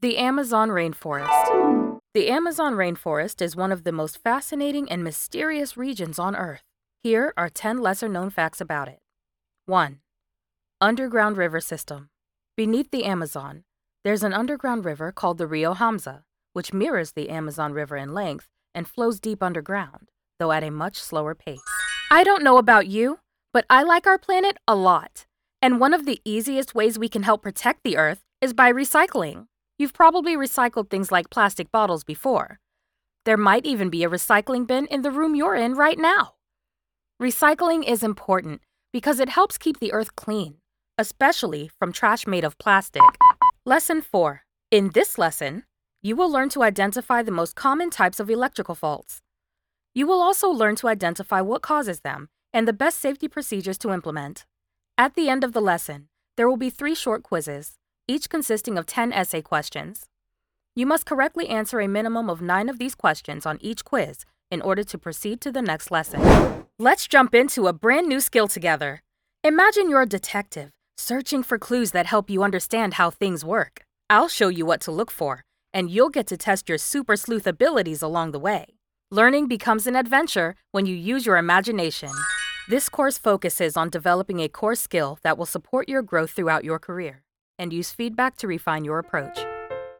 The Amazon rainforest. The Amazon rainforest is one of the most fascinating and mysterious regions on Earth. Here are 10 lesser-known facts about it. 1. Underground river system. Beneath the Amazon, there's an underground river called the Rio Hamza, which mirrors the Amazon River in length and flows deep underground, though at a much slower pace. I don't know about you, but I like our planet a lot. And one of the easiest ways we can help protect the Earth is by recycling. You've probably recycled things like plastic bottles before. There might even be a recycling bin in the room you're in right now. Recycling is important because it helps keep the Earth clean, especially from trash made of plastic. Lesson 4. In this lesson, you will learn to identify the most common types of electrical faults. You will also learn to identify what causes them and the best safety procedures to implement. At the end of the lesson, there will be 3 short quizzes, each consisting of 10 essay questions. You must correctly answer a minimum of 9 of these questions on each quiz in order to proceed to the next lesson. Let's jump into a brand new skill together. Imagine you're a detective, searching for clues that help you understand how things work. I'll show you what to look for, and you'll get to test your super sleuth abilities along the way. Learning becomes an adventure when you use your imagination. This course focuses on developing a core skill that will support your growth throughout your career, and use feedback to refine your approach.